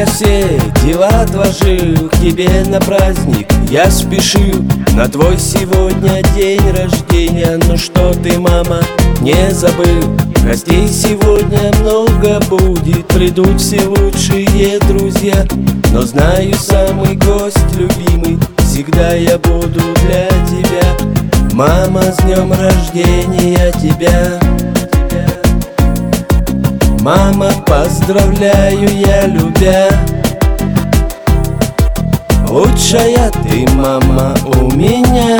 я все дела отложил, к тебе на праздник я спешил. На твой сегодня день рождения, ну что ты, мама, не забыл? Гостей сегодня много будет, придут все лучшие друзья. Но знаю, самый гость любимый всегда я буду для тебя. Мама, с днем рождения тебя! Мама, поздравляю я, любя. Лучшая ты, мама, у меня.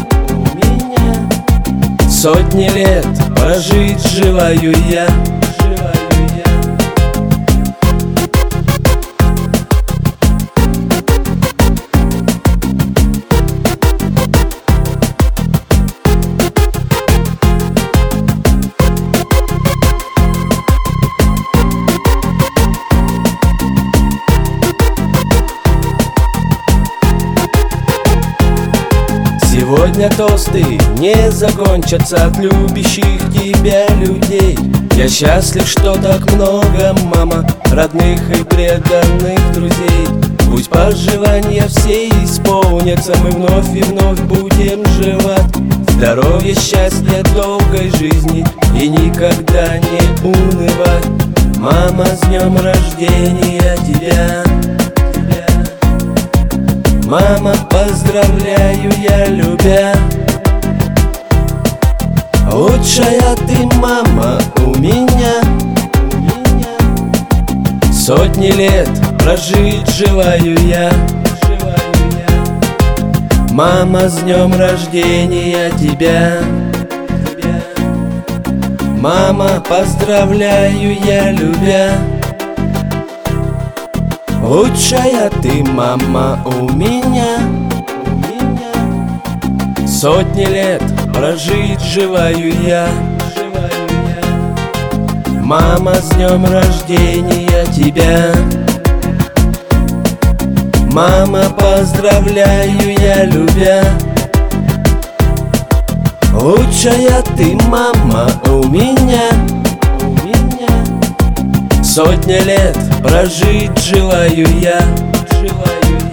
Сотни лет прожить желаю я. Сегодня тосты не закончатся от любящих тебя людей. Я счастлив, что так много, мама, родных и преданных друзей. Пусть пожелания все исполнятся, мы вновь и вновь будем желать здоровья, счастья, долгой жизни и никогда не унывать. Мама, с днем рождения тебя! Мама, поздравляю я, любя. Лучшая ты, мама, у меня. Сотни лет прожить желаю я. Мама, с днем рождения тебя! Мама, поздравляю я, любя. Лучшая ты, мама, у меня. Сотни лет прожить желаю я. Мама, с днем рождения тебя! Мама, поздравляю я, любя. Лучшая ты, мама, у меня. Сотни лет прожить желаю я.